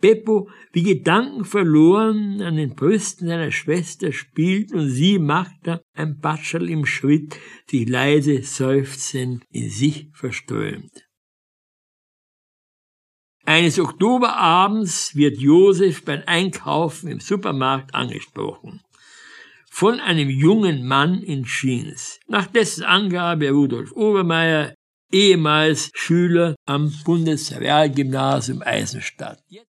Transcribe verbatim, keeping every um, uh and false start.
Beppo, wie gedankenverloren, an den Brüsten seiner Schwester spielt und sie, Magda, ein Batschel im Schritt, sich leise seufzend in sich verströmt. Eines Oktoberabends wird Josef beim Einkaufen im Supermarkt angesprochen. Von einem jungen Mann in Jeans, nach dessen Angabe Rudolf Obermeier, ehemals Schüler am Bundesrealgymnasium Eisenstadt.